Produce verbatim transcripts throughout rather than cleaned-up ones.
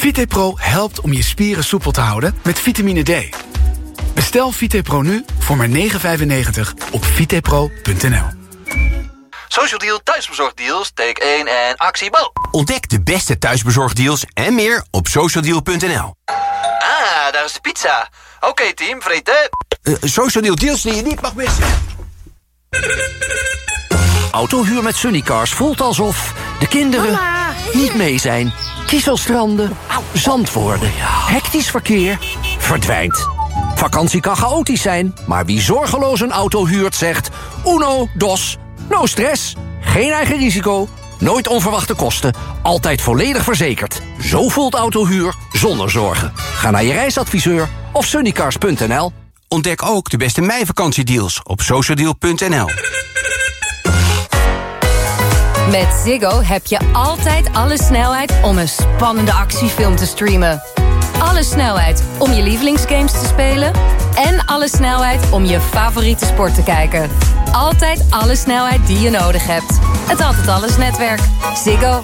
VitePro helpt om je spieren soepel te houden met vitamine D. Bestel VitePro nu voor maar negen euro vijfennegentig op vitepro punt n l. Social Deal thuisbezorgdeals, take één en actie, bo! Ontdek de beste thuisbezorgdeals en meer op socialdeal punt n l. Ah, daar is de pizza. Oké, okay, team, vreten. Uh, Social Deal deals die je niet mag missen. Autohuur met Sunnycars voelt alsof de kinderen Mama. niet mee zijn. Kieselstranden, zand worden, hectisch verkeer, verdwijnt. Vakantie kan chaotisch zijn, maar wie zorgeloos een auto huurt zegt... Uno, dos, no stress, geen eigen risico, nooit onverwachte kosten... altijd volledig verzekerd. Zo voelt autohuur zonder zorgen. Ga naar je reisadviseur of sunnycars punt n l. Ontdek ook de beste meivakantie-deals op socialdeal punt n l. Met Ziggo heb je altijd alle snelheid om een spannende actiefilm te streamen. Alle snelheid om je lievelingsgames te spelen. En alle snelheid om je favoriete sport te kijken. Altijd alle snelheid die je nodig hebt. Het Altijd Alles netwerk. Ziggo.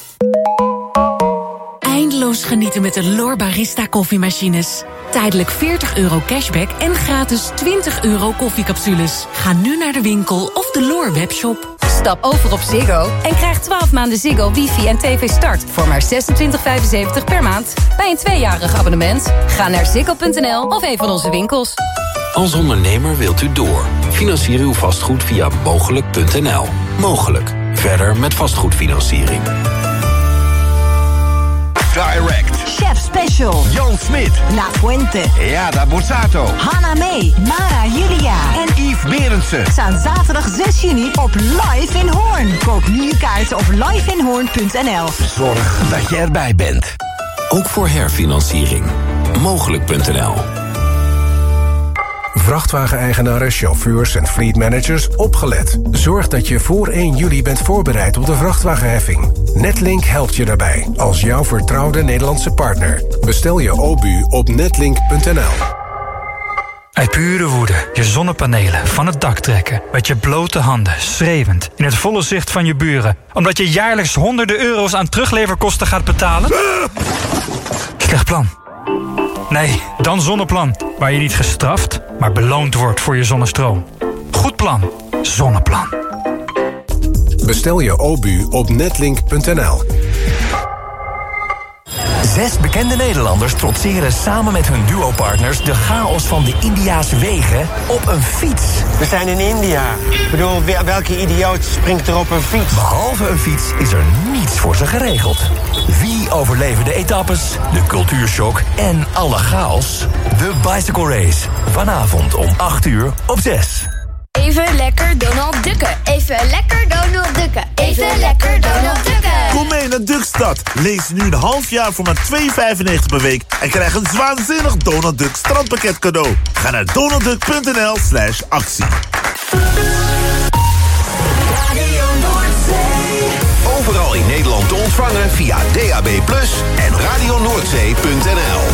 Eindeloos genieten met de L'Or Barista koffiemachines. Tijdelijk veertig euro cashback en gratis twintig euro koffiecapsules. Ga nu naar de winkel of de L'Or webshop. Stap over op Ziggo en krijg twaalf maanden Ziggo, wifi en tv start voor maar zesentwintig vijfenzeventig per maand bij een tweejarig abonnement. Ga naar ziggo punt n l of een van onze winkels. Als ondernemer wilt u door. Financier uw vastgoed via mogelijk punt n l. Mogelijk. Verder met vastgoedfinanciering. Direct. Chef Special. Jan Smit. La Fuente. Eada Borsato. Hanna May. Mara Julia. En Yves Berendsen. Staan zaterdag zes juni op Live in Hoorn. Koop nu je kaarten op live in hoorn punt n l. Zorg dat je erbij bent. Ook voor herfinanciering. mogelijk punt n l. Vrachtwageneigenaren, chauffeurs en fleetmanagers opgelet. Zorg dat je voor één juli bent voorbereid op de vrachtwagenheffing. Netlink helpt je daarbij, als jouw vertrouwde Nederlandse partner. Bestel je O B U op netlink punt n l. Uit pure woede je zonnepanelen van het dak trekken. Met je blote handen, schreeuwend, in het volle zicht van je buren. Omdat je jaarlijks honderden euro's aan terugleverkosten gaat betalen? Slecht plan. Nee, dan Zonneplan. Waar je niet gestraft, maar beloond wordt voor je zonnestroom. Goed plan. Zonneplan. Bestel je O B U op netlink punt n l. Zes bekende Nederlanders trotseren samen met hun duopartners de chaos van de Indiase wegen op een fiets. We zijn in India. Ik bedoel, welke idioot springt er op een fiets? Behalve een fiets is er niets voor ze geregeld. Wie overleven de etappes, de cultuurshock en alle chaos? De Bicycle Race. Vanavond om acht uur op zes. Even lekker Donald Ducken. Even lekker Donald Ducken. Even lekker Donald Ducken. Kom mee naar Duckstad. Lees nu een half jaar voor maar twee euro vijfennegentig per week en krijg een waanzinnig Donald Duck strandpakket cadeau. Ga naar donaldduck punt n l slash actie. Overal in Nederland te ontvangen via D A B plus, en radio noordzee punt n l.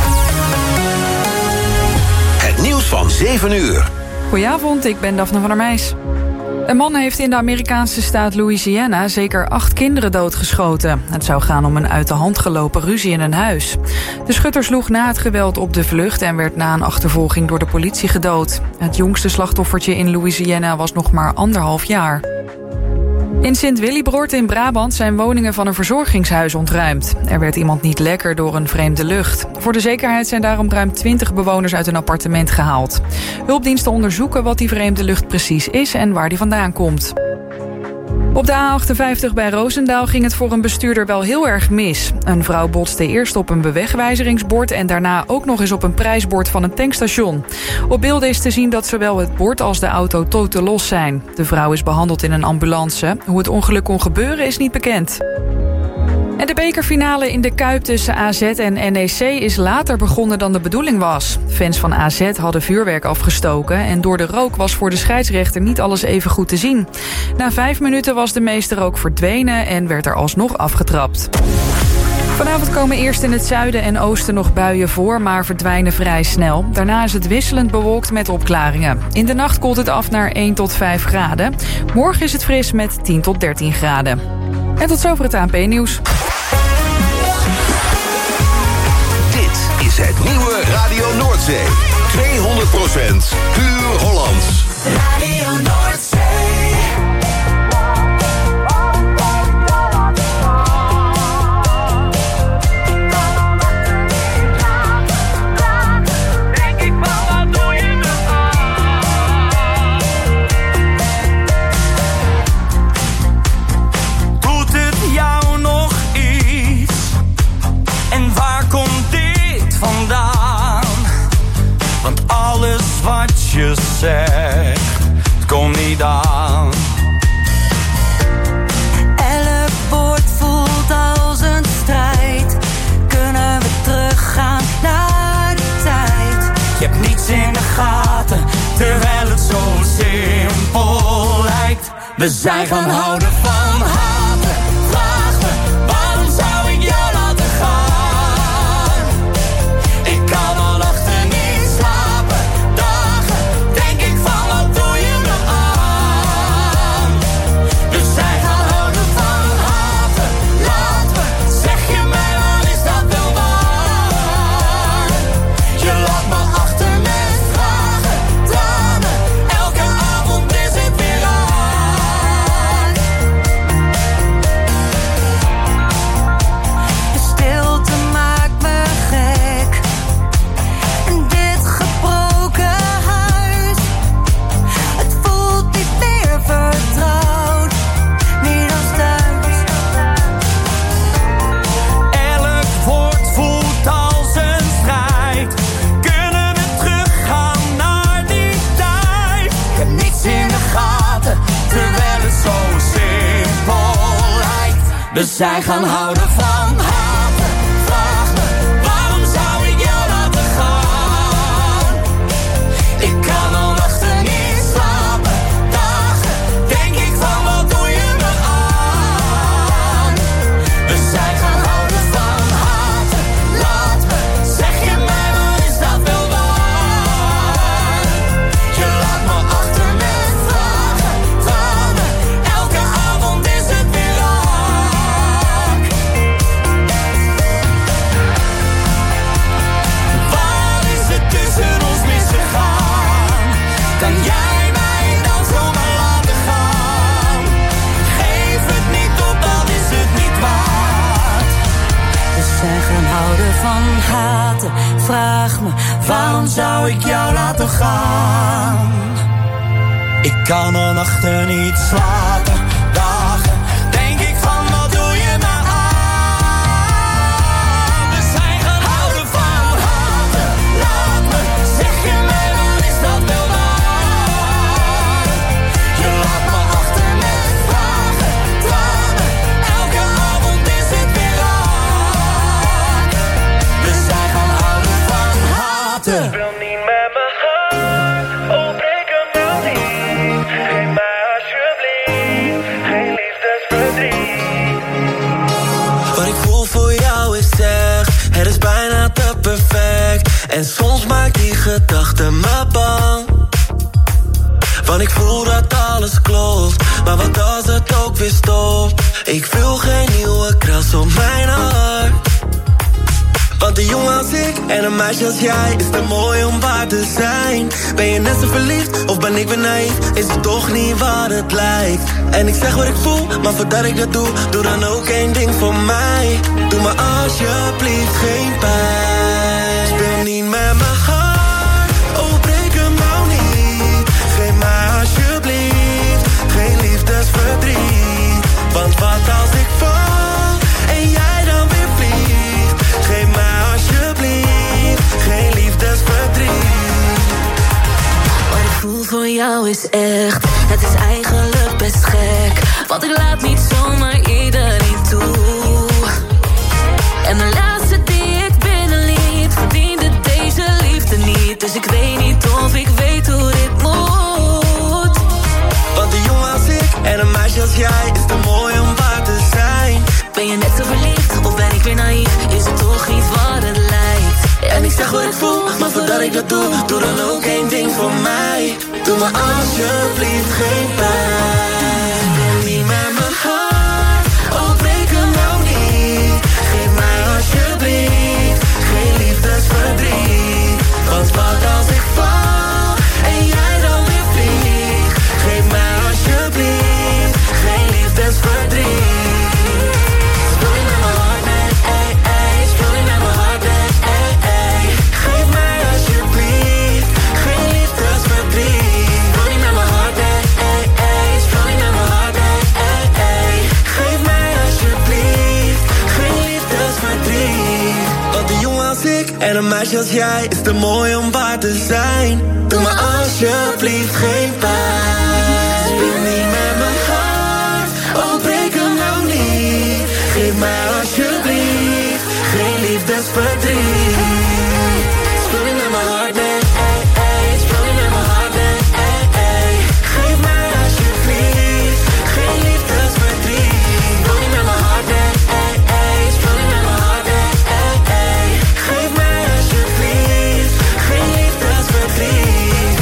Het nieuws van zeven uur. Goedenavond, ik ben Daphne van der Meijs. Een man heeft in de Amerikaanse staat Louisiana zeker acht kinderen doodgeschoten. Het zou gaan om een uit de hand gelopen ruzie in een huis. De schutter sloeg na het geweld op de vlucht en werd na een achtervolging door de politie gedood. Het jongste slachtoffertje in Louisiana was nog maar anderhalf jaar. In Sint-Willibroord in Brabant zijn woningen van een verzorgingshuis ontruimd. Er werd iemand niet lekker door een vreemde lucht. Voor de zekerheid zijn daarom ruim twintig bewoners uit een appartement gehaald. Hulpdiensten onderzoeken wat die vreemde lucht precies is en waar die vandaan komt. Op de A achtenvijftig bij Roosendaal ging het voor een bestuurder wel heel erg mis. Een vrouw botste eerst op een bewegwijzeringsbord en daarna ook nog eens op een prijsbord van een tankstation. Op beelden is te zien dat zowel het bord als de auto totaal los zijn. De vrouw is behandeld in een ambulance. Hoe het ongeluk kon gebeuren is niet bekend. En de bekerfinale in de Kuip tussen A Z en N E C is later begonnen dan de bedoeling was. Fans van A Z hadden vuurwerk afgestoken en door de rook was voor de scheidsrechter niet alles even goed te zien. Na vijf minuten was de meeste rook verdwenen en werd er alsnog afgetrapt. Vanavond komen eerst in het zuiden en oosten nog buien voor, maar verdwijnen vrij snel. Daarna is het wisselend bewolkt met opklaringen. In de nacht koelt het af naar één tot vijf graden. Morgen is het fris met tien tot dertien graden. En tot zover het A N P-nieuws. is het nieuwe Radio Noordzee. tweehonderd procent puur Hollands. Radio Noordzee. Je zegt, het komt niet aan. Elk woord voelt als een strijd. Kunnen we teruggaan naar de tijd? Je hebt niets in de gaten, terwijl het zo simpel lijkt. We zijn gaan houden van haten. Vraag me, waarom zou ik jou laten gaan? Ik kan al nachten niet slapen. Denk ik van, wat doe je me aan? Dus zij gaan houden van haten. Laat me, zeg je mij, wat is dat wel waar? Je laat me achter met vragen, tranen. Elke avond is het weer raar. De stilte maakt me gek. En dit gebroken huis, het voelt niet meer vertrouwd, meer dan thuis. Elk woord voelt als een strijd. Kunnen we teruggaan naar die tijd? Ik heb niets in de gaten, terwijl het zo simpel lijkt. We zijn gaan houden van haten. Vraag me, waarom zou ik jou laten gaan? Ik kan al nachten niet slapen, dagen denk ik van, wat doe je me aan? We zijn gaan houden van haten. Laat me, zeg je mij, wat is dat wel waar? Je laat me achter met vragen, tranen. Elke avond is het weer raak. Waar is het tussen ons misgegaan? Kan jij mij dan zomaar laten gaan? Geef het niet op, dan is het niet waard. We zijn gaan houden van haten. Vraag me, Waarom zou ik jou laten gaan? Ik kan al nachten niet slapen, dagen denk ik van, wat doe je me aan? We zijn gaan houden van haten. Laat me, zeg je mij, wat is dat wel waar? Je laat me achter met vragen, tranen. Elke avond is het weer raak. We zijn gaan houden van haten. Speel niet met me hart, oh breek hem nou niet. Geef mij alsjeblieft geen liefdesverdriet. Wat ik voel voor jou is echt, het is bijna te perfect. En soms maakt die gedachte me bang. Want ik voel dat alles klopt, maar wat als het ook weer stopt? Ik wil geen nieuwe kras op mijn hart. Want een jongen als ik en een meisje als jij is te mooi om waar te zijn. Ben je net zo verliefd of ben ik weer naïef? Is het toch niet wat het lijkt? En ik zeg wat ik voel, maar voordat ik dat doe, doe dan ook één ding voor mij. Doe me alsjeblieft geen pijn. Speel niet met mijn hart, oh breek hem nou niet. Geef mij alsjeblieft geen liefdesverdriet. Want wat als ik val en jij dan weer vliegt? Geef mij alsjeblieft geen liefdesverdriet. wat ik voel voor jou is echt. Het is eigenlijk best gek, want ik laat niet zomaar iedereen toe. En de laatste die ik binnenliet verdiende deze liefde niet. Dus ik weet niet of ik weet hoe dit moet. Want een jongen als ik en een meisje als jij is te mooi om waar te zijn. Ben je net zo verliefd of ben ik weer naïef? Is het toch niet wat het lijkt? En ik zeg wat ik voel, maar voordat ik dat doe, doe dan ook één ding voor mij. Doe me alsjeblieft geen pijn. Speel niet met mijn hart, oh breek hem nou niet. Geef mij alsjeblieft geen liefdesverdriet. En een meisje als jij is te mooi om waar te zijn. Doe me alsjeblieft geen pijn. Speel niet met mijn hart, oh breek hem nou niet. Geef mij alsjeblieft geen liefdesverdriet. Speel niet met mijn hart, nee, ey, ey. Speel niet met mijn hart, nee, ey, ey. Geef mij alsjeblieft geen liefdesverdriet. Speel niet met mijn hart, nee, ey, ey. Speel niet met mijn hart, nee, ey, ey. Geef mij alsjeblieft geen liefdesverdriet.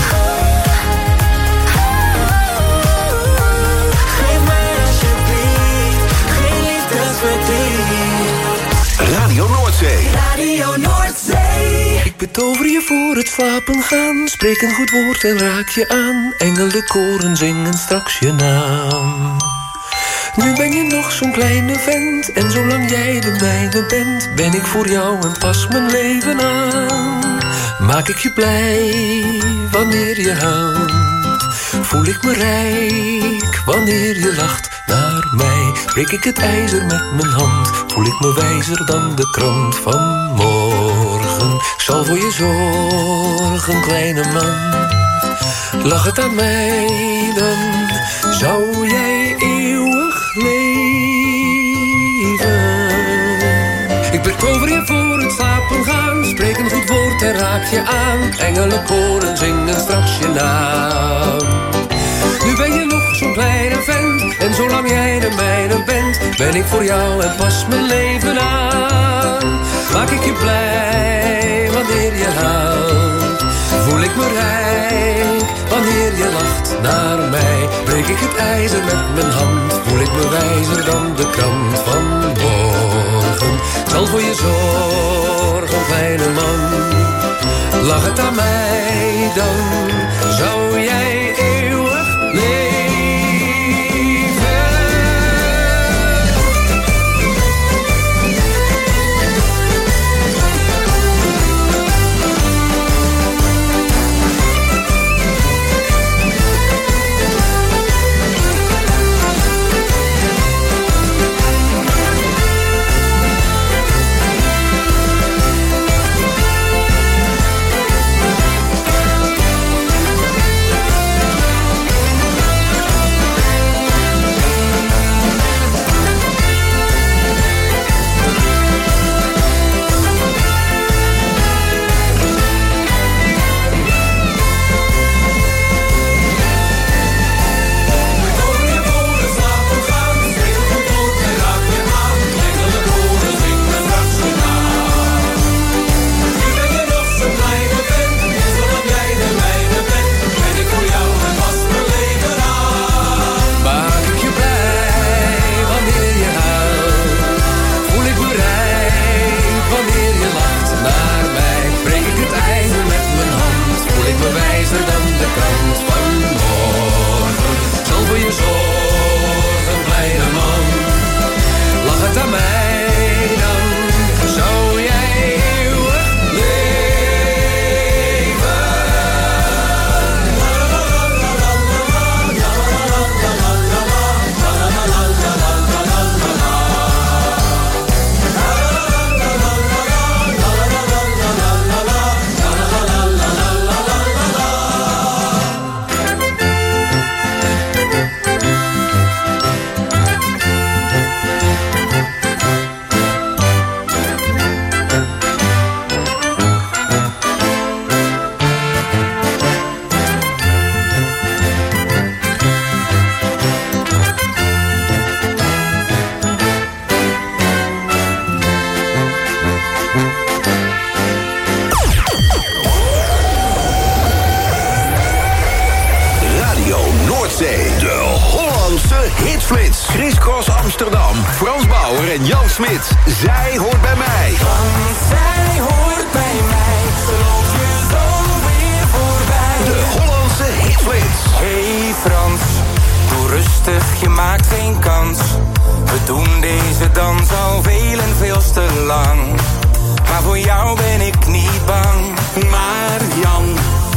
Geef mij alsjeblieft geen liefdesverdriet. Radio Noordzee. Radio Noordzee. Ik betover je voor het slapen gaan. Spreek een goed woord en raak je aan. Engelenkoren zingen straks je naam. Nu ben je nog zo'n kleine vent. En zolang jij de mijne bent, ben ik voor jou en pas mijn leven aan. Maak ik je blij wanneer je huilt. Voel ik me rijk wanneer je lacht naar mij. Breek ik het ijzer met mijn hand. Voel ik me wijzer dan de krant van morgen. Ik zal voor je zorgen, kleine man. Lach het aan mij, dan zou jij eeuwig leven. Ik betover je voor het slapen gaan. Spreek een goed woord en raak je aan. Engelenkoren zingen straks je naam. Nu ben je nog zo'n kleine vent. En zolang jij de mijne bent, ben ik voor jou en pas mijn leven aan. Maak ik je blij wanneer je huilt. Voel ik me rijk wanneer je lacht naar mij. Breek ik het ijzer met mijn hand. Voel ik me wijzer dan de krant van morgen. Ik zal voor je zorgen, kleine man. Lach het aan mij, dan zou jij eeuwig leven. Hitflits, Chris Cross Amsterdam, Frans Bauer en Jan Smit. Zij hoort bij mij. Want zij hoort bij mij, geloof je zo weer voorbij. De Hollandse Hitflits. Hey Frans, doe rustig, je maakt geen kans. We doen deze dans al veel en veel te lang. Maar voor jou ben ik niet bang. Maar Jan,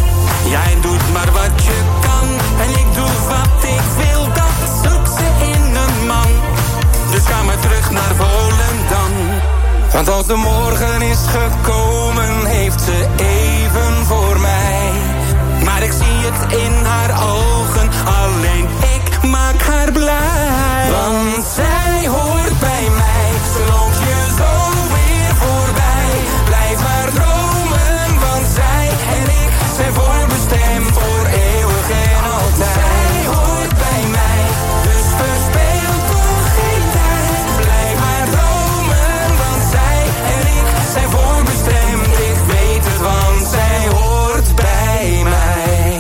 jij doet maar wat je kan. En ik doe wat ik wil, dat zoek ze in een man. Dus ga maar terug naar Volendam. Want als de morgen is gekomen, heeft ze even voor mij. Maar ik zie het in haar ogen, alleen ik maak haar blij. Want zij hoort bij mij, ze loopt je zo weer voorbij. Blijf maar dromen, want zij en ik zijn voorbestemd voor eeuwig en altijd. Zij hoort bij mij, dus verspeel toch geen tijd. Blijf maar dromen, want zij en ik zijn voorbestemd. Ik weet het, want zij hoort bij mij.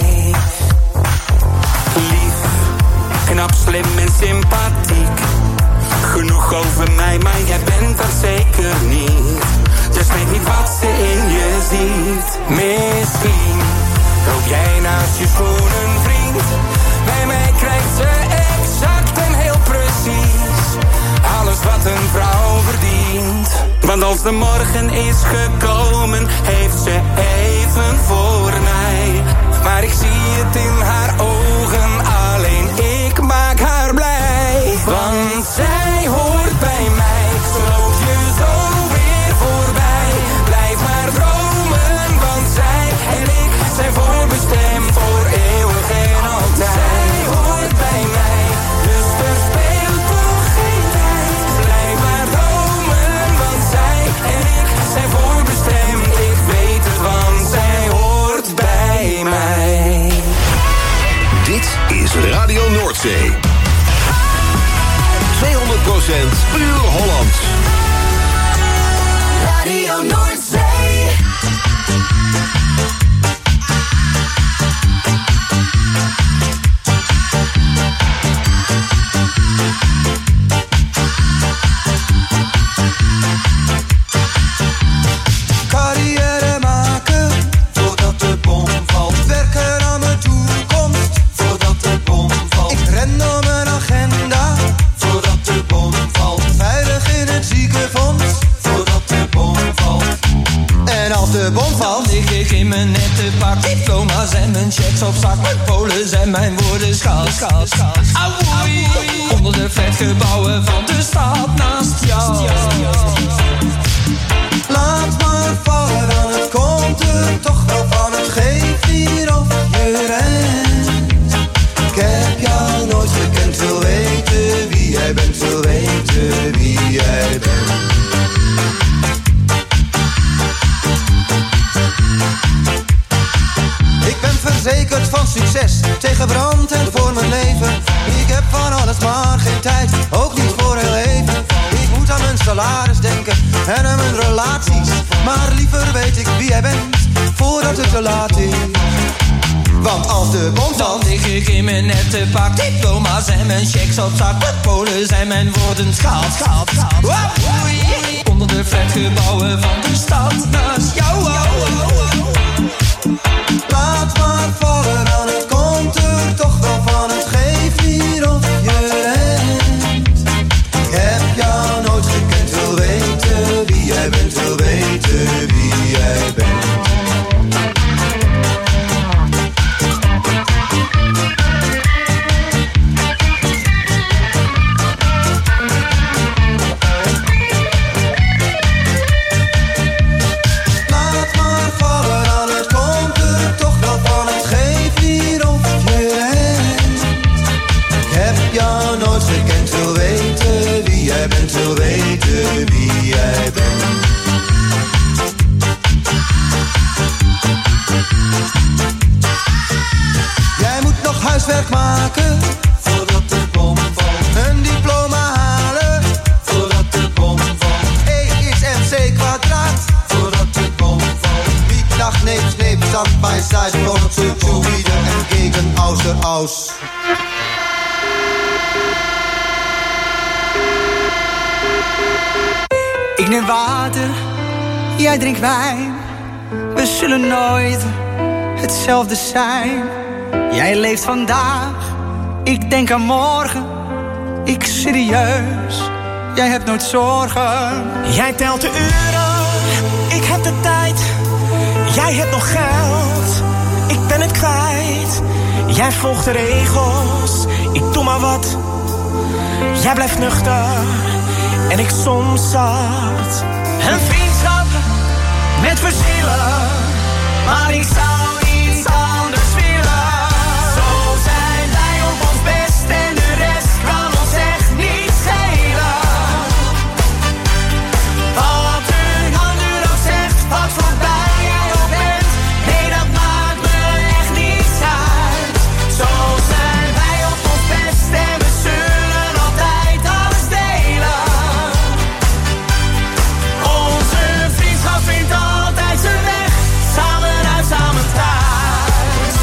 Lief, knap, slim en sympathiek. Genoeg over mij, maar jij bent dat zeker niet. Dus weet niet wat ze in je ziet. Misschien loop jij naast je schoenen vriend. Bij mij krijgt ze exact en heel precies alles wat een vrouw verdient. Want als de morgen is gekomen, heeft ze even voor mij. Maar ik zie het in haar ogen, alleen ik maak haar blij. Want zij hoort bij mij, ze loopt je zo weer voorbij. Blijf maar dromen, want zij en ik zijn voorbestemd voor eeuwig en altijd. Zij hoort bij mij, dus verspeel toch geen tijd. Blijf maar dromen, want zij en ik zijn voorbestemd. Ik weet het, want zij hoort bij mij. Dit is Radio Noordzee. tweehonderd procent puur Hollands. Radio Noordzee. Carrière maken, voordat de bom valt. Werken aan mijn toekomst, voordat de bom valt. Ik ren door mijn agenda, voordat de bom valt. Veilig in het ziekenfonds, voordat de bom valt. En als de bom valt, lig ik in mijn nette pak. Diploma's en mijn checks op zak. Mijn polen zijn mijn woorden schaal, schaal, schaal. Auwoei, onder de vetgebouwen van de stad naast jou. Laat maar vallen, dan het komt er toch wel van. Het geeft hier of je rent. Ik heb jou nooit gekend, wil weten wie jij bent. Wil weten wie jij bent. Ik ben verzekerd van succes, tegen brand en voor mijn leven. Ik heb van alles maar geen tijd, ook niet voor heel even. Ik moet aan mijn salaris denken en aan mijn relaties. Maar liever weet ik wie jij bent, voordat het te laat is. Want als de bom valt, lig ik in mijn nette pak. Diploma's en mijn checks op zak. De polen zijn mijn woorden schaal, schaal, schaal. Onder de flatgebouwen van de stad naast jou. Laat maar vallen, dan het komt er toch wel van. Het geeft hier of je rent. Ik heb jou nooit gekend, wil weten wie jij bent. Wil weten wie jij bent. Wil weten wie jij bent. Jij moet nog huiswerk maken, voordat de bom valt. Een diploma halen, voordat de bom valt. E is M C kwadraat, voordat de bom valt. Wie dacht neemt, neemt, stand bij side, voordat ze zuwieden en gegen außer aus. Ik neem water, jij drinkt wijn. We zullen nooit hetzelfde zijn. Jij leeft vandaag, ik denk aan morgen. Ik serieus, jij hebt nooit zorgen. Jij telt de uren, ik heb de tijd. Jij hebt nog geld, ik ben het kwijt. Jij volgt de regels, ik doe maar wat. Jij blijft nuchter en ik soms zat. Een vriendschap met verschillen, maar ik zou niets anders willen. Zo zijn wij op ons best en de rest kan ons echt niet schelen. Wat een ander ook zegt, wat voorbij jij ook bent, nee dat maakt me echt niets uit. Zo zijn wij op ons best en we zullen altijd alles delen. Onze vriendschap vindt altijd zijn weg, samen uit, samen thuis.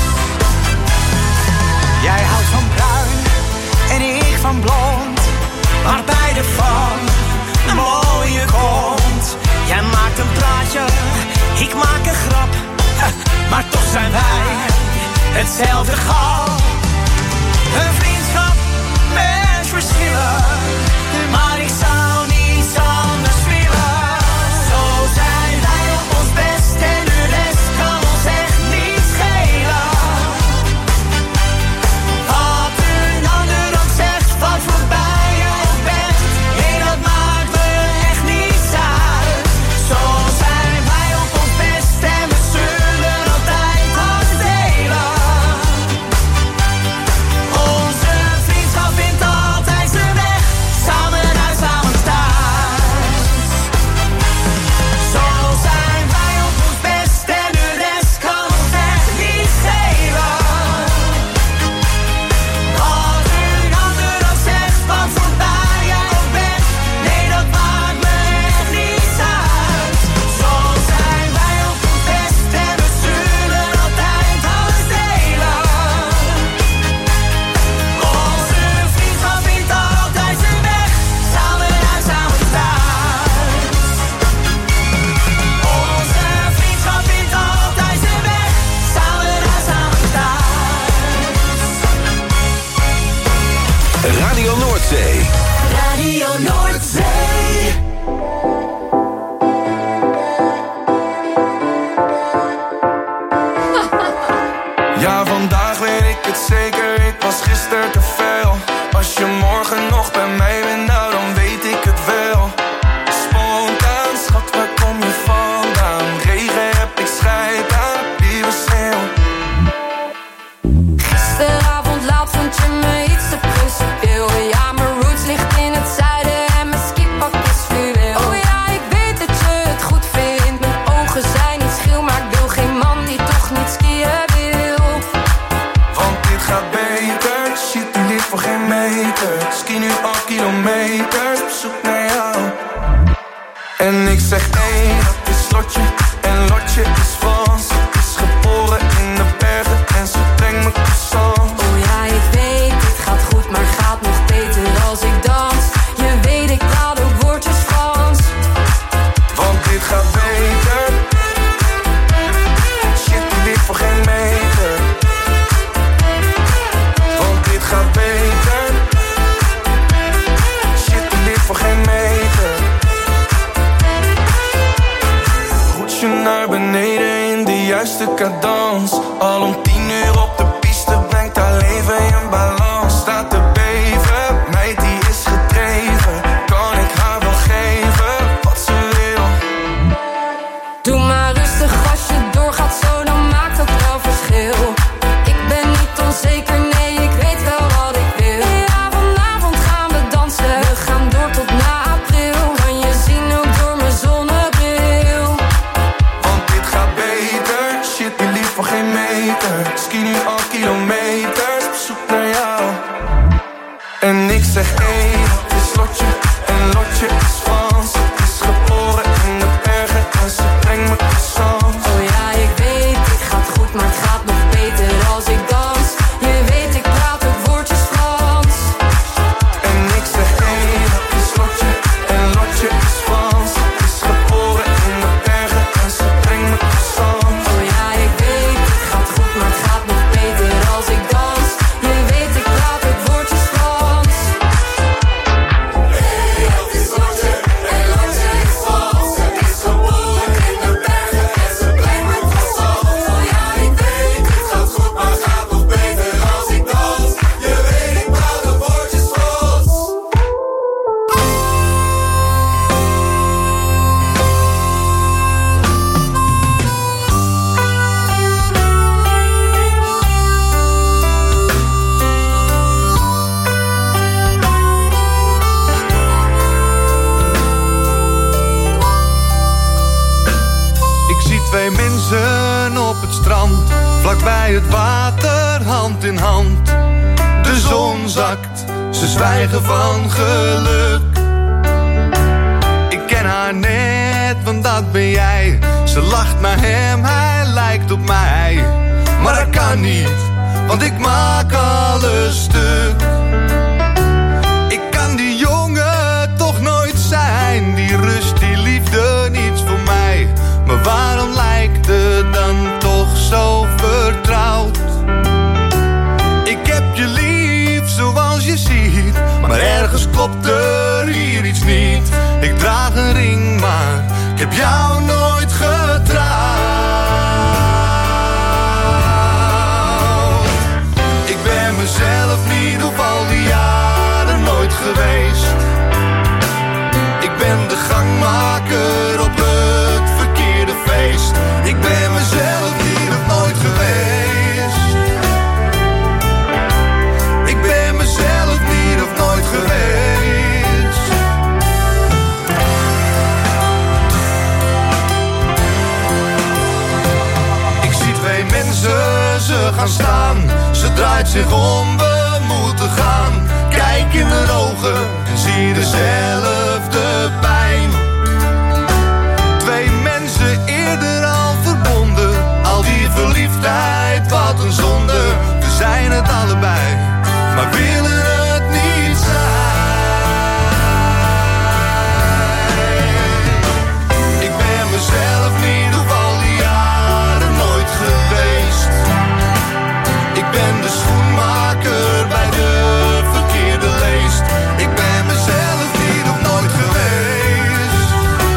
Jij houdt van bruin en ik van blond, maar beide van een mooie kont. Jij maakt een praatje, ik maak een grap, maar toch zijn wij hetzelfde gal. Een vriendschap met verschillen, maar ik zou niets anders willen. Zo zijn wij op ons best en de rest kan ons echt niet schelen. Wat een ander ook zegt, wat voorbij jij ook bent, nee dat maakt me echt niets uit. Zo zijn wij op ons best en we zullen altijd alles delen. Onze vriendschap vindt altijd zijn weg, samen uit, samen thuis. Zo zijn wij op ons best en de rest kan ons echt niet schelen. Wat een ander ook zegt, wat voorbij jij ook bent, nee dat maakt me echt niets uit. Zo zijn wij op ons best en we zullen altijd alles delen. Onze vriendschap vindt altijd zijn weg, samen uit, samen thuis. Onze vriendschap vindt altijd zijn weg, samen uit, samen thuis. Radio Noordzee. Radio Noordzee. Ja, vandaag weet ik het zeker, ik was gisteren te veel. Als je morgen nog bij mij bent, nou dan weet ik het wel. Spontaan, schat, waar kom je vandaan? Regen heb ik scheid aan, lieve sneeuw. Gisteravond laat vond je me iets te principieel. Ja, mijn roots ligt in het zuiden en mijn skipak is fluweel. Oh ja, ik weet dat je het goed vindt. Mijn ogen zijn niet schil, maar ik wil geen man die toch niet skiën wil. Want dit gaat beter, shit die ligt voor geen meter. Ski nu al kilometers, op zoek naar jou. En ik zeg één, dat is Lotje. En Lotje is Frans, is geboren in de bergen en ze brengt me croissant. Oh ja, ik weet, dit gaat goed, maar gaat nog beter als ik dans. Je weet, ik praat ook woordjes Frans. Want dit gaat beter, shit die ligt voor geen meter. Want dit gaat beter, shit die ligt voor geen meter. Roetje naar beneden in de juiste cadans. Al om tien uur op de piste brengt haar leven in balans. Staat te beven, meid die is gedreven. Kan ik haar wel geven wat ze wil? Doe maar rustig als je doorgaat zo, dan maakt dat wel verschil. Ik ben niet onzeker, nee, ik weet wel wat ik wil. Ja, vanavond gaan we dansen, we gaan door tot na april. Kan je zien ook door mijn zonnebril. Want dit gaat beter, shit die lief voor geen meter. Ski nu hand in hand. De zon zakt, ze zwijgen van geluk. Ik ken haar net, want dat ben jij. Ze lacht naar hem, hij lijkt op mij. Maar dat kan niet, want ik maak alles stuk. Ik kan die jongen toch nooit zijn. Die rust, die liefde, niets voor mij. Maar waarom lijkt het dan toch zo vertrouwd? Ik heb je lief zoals je ziet, maar ergens klopt er hier iets niet. Ik draag een ring, maar ik heb jou nooit getrouwd. Ik ben mezelf niet op al die jaren nooit geweest. Ik ben de gangmaker op het verkeerde feest. Ik ben mezelf niet of nooit geweest. Ik ben mezelf niet of nooit geweest. Ik zie twee mensen, ze gaan staan. Ze draait zich om, we moeten gaan. Kijk in haar ogen en zie dezelfde pijn. Twee mensen eerder al verbonden. Al die verliefdheid, wat een zonde. We zijn het allebei, maar willen het niet zijn. Ik ben mezelf niet op al die jaren nooit geweest. Ik ben de schoenmaker bij de verkeerde leest. Ik ben mezelf niet of nooit geweest.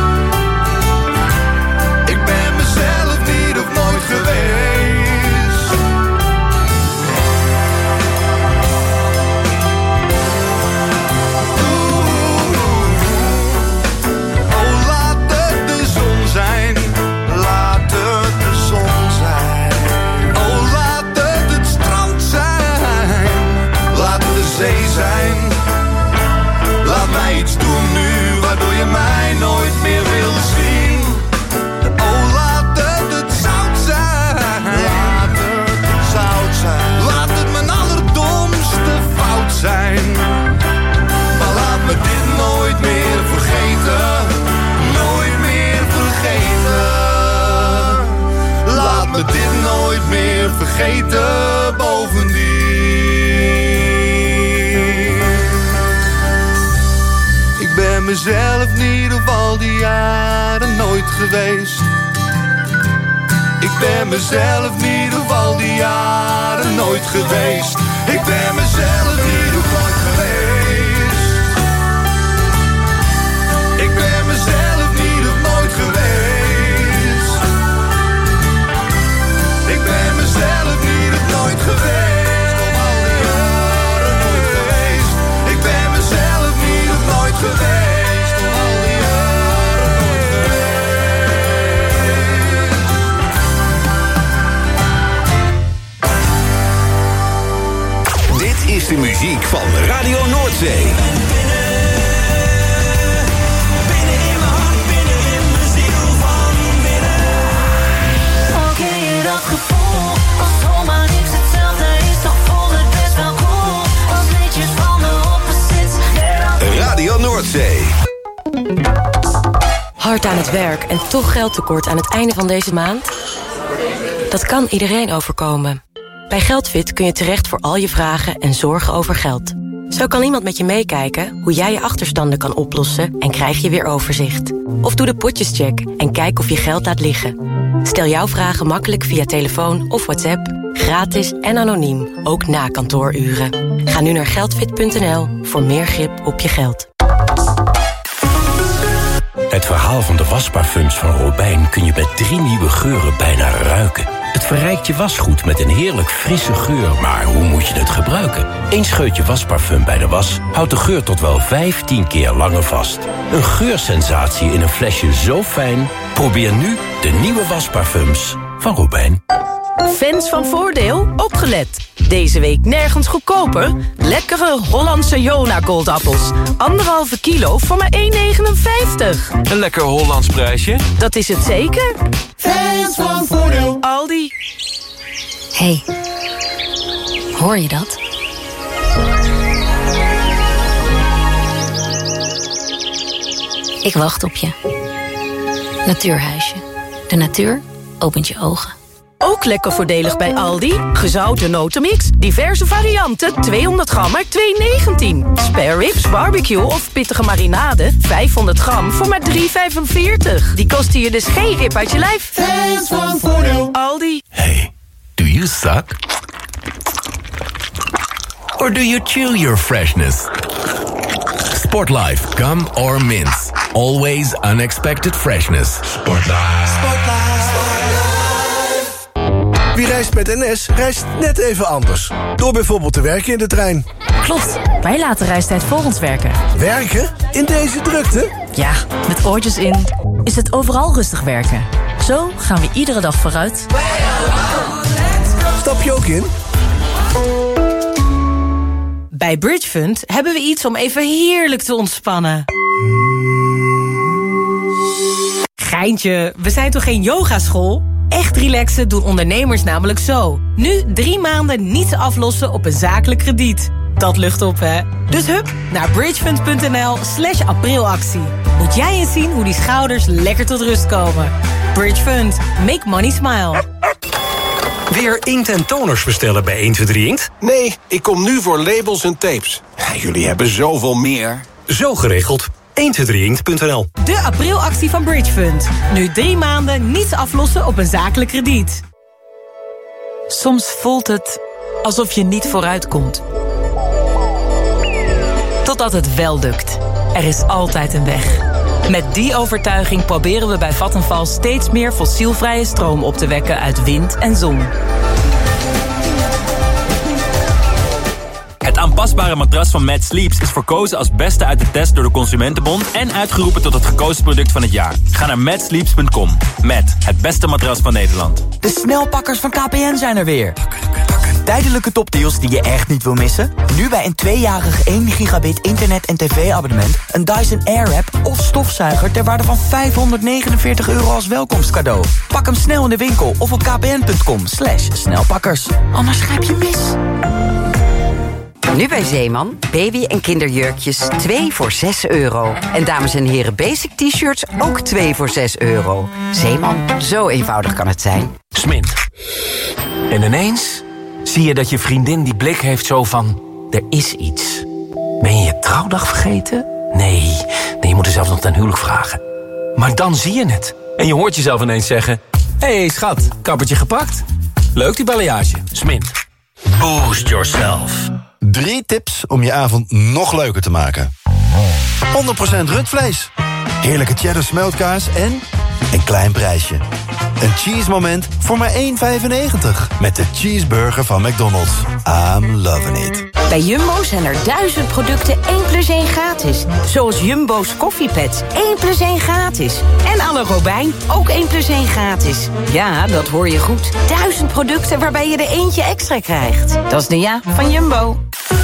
Ik ben mezelf niet of nooit geweest. Oh, laat het de zon zijn. Laat het de zon zijn. Oh, laat het het strand zijn. Laat het de zee zijn. Laat mij iets doen nu, waardoor je mij nooit meer wil zien. Oh, laat het het zout zijn. Laat het het zout zijn. Laat het mijn allerdomste fout zijn. Maar laat me dit nooit meer vergeten. Nooit meer vergeten. Laat me dit nooit meer vergeten, bovendien. Ik ben mezelf niet op al die jaren nooit geweest. Ik ben mezelf niet op al die jaren nooit geweest. Ik ben mezelf niet op nooit geweest. Ik ben mezelf niet op nooit geweest. Ik ben mezelf niet op nooit geweest. Op al die jaren nooit geweest. Ik ben mezelf niet op nooit geweest. Op al die jaren nooit geweest. Dit is de muziek van Radio Noordzee. Oh, ken je dat gevoel? Als zomaar niks hetzelfde is, toch voelt het best wel cool. Als liedjes van de opposites. Radio Noordzee. Hard aan het werk en toch geldtekort aan het einde van deze maand? Dat kan iedereen overkomen. Bij Geldfit kun je terecht voor al je vragen en zorgen over geld. Zo kan iemand met je meekijken hoe jij je achterstanden kan oplossen en krijg je weer overzicht. Of doe de potjescheck en kijk of je geld laat liggen. Stel jouw vragen makkelijk via telefoon of WhatsApp. Gratis en anoniem, ook na kantooruren. Ga nu naar geldfit punt n l voor meer grip op je geld. Het verhaal van de wasparfums van Robijn kun je met drie nieuwe geuren bijna ruiken. Het verrijkt je wasgoed met een heerlijk frisse geur, maar hoe moet je het gebruiken? Eén scheutje wasparfum bij de was houdt de geur tot wel vijftien keer langer vast. Een geursensatie in een flesje zo fijn. Probeer nu de nieuwe wasparfums van Robijn. Fans van Voordeel, opgelet. Deze week nergens goedkoper. Lekkere Hollandse Jona Goldappels. Anderhalve kilo voor maar één negenenvijftig. Een lekker Hollands prijsje. Dat is het zeker. Fans van Voordeel. Aldi. Hey, Hoor je dat? Ik wacht op je. Natuurhuisje. De natuur opent je ogen. Ook lekker voordelig bij Aldi. Gezouten notenmix, diverse varianten, tweehonderd gram maar twee negentien. Spare ribs, barbecue of pittige marinade, vijfhonderd gram voor maar drie vijfenveertig. Die kosten je dus geen rib uit je lijf. Fans van Voordeel. Aldi. Hey, do you suck? Or do you chew your freshness? Sportlife, gum or mints. Always unexpected freshness. Sportlife. Wie reist met N S, reist net even anders. Door bijvoorbeeld te werken in de trein. Klopt, wij laten reistijd voor ons werken. Werken? In deze drukte? Ja, met oortjes in is het overal rustig werken. Zo gaan we iedere dag vooruit. Stap je ook in? Bij Bridgefund hebben we iets om even heerlijk te ontspannen. Geintje, we zijn toch geen yogaschool? Echt relaxen doen ondernemers namelijk zo. Nu drie maanden niets aflossen op een zakelijk krediet. Dat lucht op, hè? Dus hup naar bridgefund.nl slash aprilactie. Moet jij eens zien hoe die schouders lekker tot rust komen. Bridgefund. Make money smile. Weer inkt en toners bestellen bij één twee drie Inkt? Nee, ik kom nu voor labels en tapes. Ja, jullie hebben zoveel meer. Zo geregeld. één twee drie inkt punt n l. De aprilactie van Bridgefund. Nu drie maanden niets aflossen op een zakelijk krediet. Soms voelt het alsof je niet vooruitkomt. Totdat het wel lukt. Er is altijd een weg. Met die overtuiging proberen we bij Vattenfall steeds meer fossielvrije stroom op te wekken uit wind en zon. Het aanpasbare matras van Mad Sleeps is verkozen als beste uit de test door de Consumentenbond en uitgeroepen tot het gekozen product van het jaar. Ga naar mad sleeps punt com. Met het beste matras van Nederland. De snelpakkers van K P N zijn er weer. Tijdelijke topdeals die je echt niet wil missen? Nu bij een tweejarig één gigabit internet- en tv-abonnement... een Dyson Airwrap of stofzuiger ter waarde van vijfhonderdnegenenveertig euro als welkomstcadeau. Pak hem snel in de winkel of op kpn.com slash snelpakkers. Anders grijp je mis. Nu bij Zeeman, baby- en kinderjurkjes twee voor zes euro. En dames en heren basic t-shirts ook twee voor zes euro. Zeeman, zo eenvoudig kan het zijn. Smint. En ineens zie je dat je vriendin die blik heeft zo van... er is iets. Ben je je trouwdag vergeten? Nee, nee, je moet er zelfs nog ten huwelijk vragen. Maar dan zie je het. En je hoort jezelf ineens zeggen... hé hey, schat, kappertje gepakt? Leuk die balayage. Smint. Boost yourself. Drie tips om je avond nog leuker te maken. honderd procent rundvlees. Heerlijke cheddar smeltkaas en een klein prijsje. Een cheese moment voor maar één vijfennegentig. Met de cheeseburger van McDonald's. I'm loving it. Bij Jumbo zijn er duizend producten één plus één gratis. Zoals Jumbo's koffiepads, één plus één gratis. En alle Robijn, ook één plus één gratis. Ja, dat hoor je goed. Duizend producten waarbij je er eentje extra krijgt. Dat is de ja van Jumbo.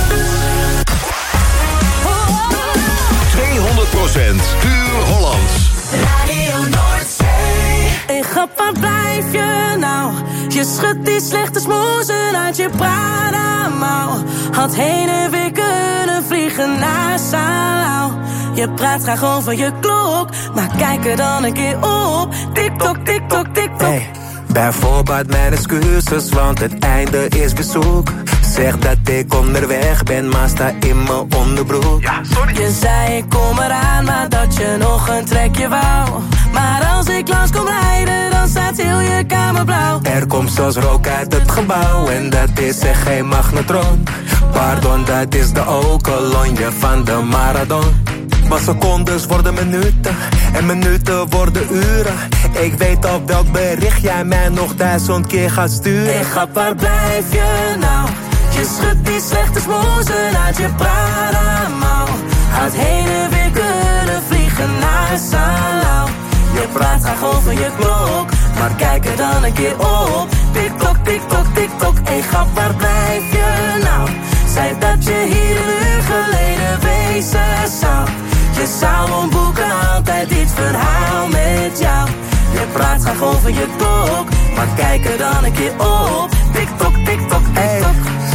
tweehonderd procent puur Hollands. Radio Noordzee. Hey grap, waar blijf je nou? Je schudt die slechte smoezen uit je Prada-mouw. Had heen en weer kunnen vliegen naar Salau. Je praat graag over je klok, maar kijk er dan een keer op. Tik-tok, tik-tok, tik-tok. Hey, bijvoorbeeld mijn excuses, want het einde is bezoek. Zeg dat ik onderweg ben, maar sta in mijn onderbroek. Ja, sorry. Je zei ik kom eraan, maar dat je nog een trekje wou. Maar als ik langs kom rijden, dan staat heel je kamer blauw. Er komt zelfs rook uit het gebouw en dat is echt geen magnetron. Pardon, dat is de okelonje van de marathon. Maar secondes worden minuten en minuten worden uren. Ik weet op welk bericht jij mij nog duizend keer gaat sturen. Hey grap, waar blijf je nou? Je schudt die slechte smoezen uit je Prada-mouw. Had heen en weer kunnen vliegen naar Salau. Je praat graag over je klok, maar kijk er dan een keer op. Tik-tok, tik-tok, tik-tok, hey grap, waar blijf je nou? Zei dat je hier een uur geleden wezen zou. Je zou omboeken altijd dit verhaal met jou. Je praat graag over je klok, maar kijk er dan een keer op. Tik-tok, tik-tok, tik-tok. Nog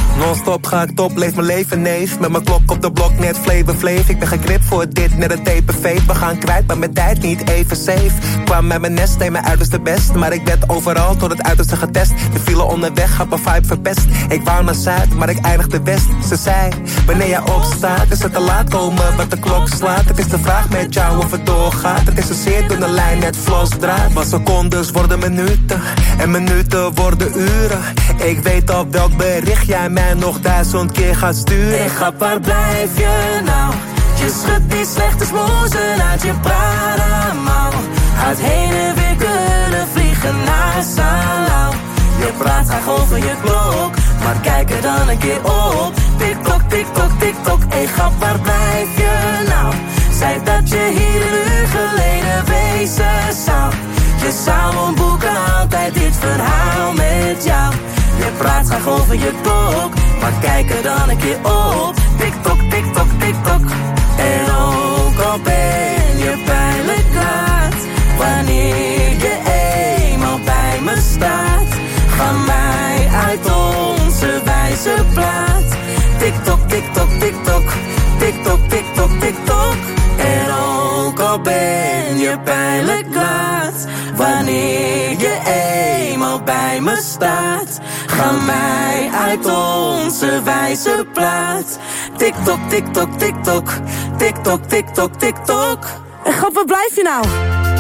stop, ga ik top, leef mijn leven neef. Met mijn klok op de blok, net flavor fleef. Ik ben geknipt voor dit, net een tape-fave. We gaan kwijt, maar mijn tijd niet even safe. Kwam met mijn nest, deed mijn uiterste best. Maar ik werd overal tot het uiterste getest. De file onderweg, had mijn vibe verpest. Ik wou naar Zuid, maar ik eindigde West. Ze zei, wanneer jij opstaat, is het te laat komen, wat de klok slaat. Het is de vraag met jou of het doorgaat. Het is een zeer dunne lijn, net vlosdraad. Maar secondes worden minuten, en minuten worden uren. Ik weet op welk bericht jij mij nog duizend keer gaat sturen. Hey grap, waar blijf je nou? Je schudt die slechte smoesen uit je Paramouw. Uit heen en weer kunnen vliegen naar Salau. Je praat graag over je klok, maar kijk er dan een keer op. Tik-tok, tik-tok, tik-tok, hey grap, waar blijf je nou? Zei dat je hier een uur geleden wezen zou. Je zou een boeken altijd dit verhaal met jou. Je praat graag over je klok, maar kijk er dan een keer op. Tik-tok, tik-tok, tik-tok. En ook al ben je pijnlijk laat, wanneer je eenmaal bij me staat, ga mij uit onze wijze plaat. Tik-tok, tik-tok, tik-tok. Tik-tok, tik-tok, tik-tok. En ook al ben je pijnlijk laat, wanneer je eenmaal bij me staat, ga mij uit onze wijze plaat. Tik-tok, tik-tok, tik-tok. Tik-tok, tik-tok, tik-tok. En grap, waar blijf je nou?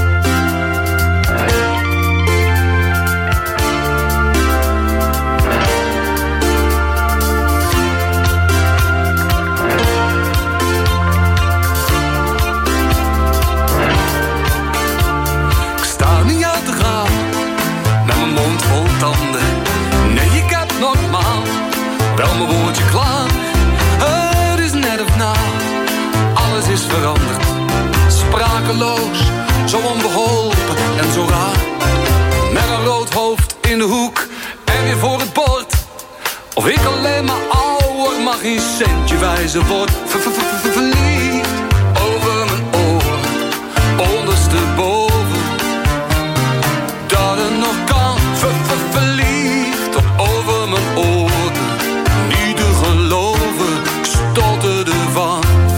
Ik sta niet uit te gaan, met mijn mond vol tanden. Nee, ik heb normaal wel mijn woordje klaar. Het is net of na, alles is veranderd. Sprakeloos, zo onbeholpen en zo raar. Met een rood hoofd in de hoek en weer voor het bord. Of ik alleen maar ouder, mag geen centje wijzen word. Verliefd over mijn oren, ondersteboven. Dat het nog kan, verliefd over mijn oren. Niet te geloven, ik stotterde van.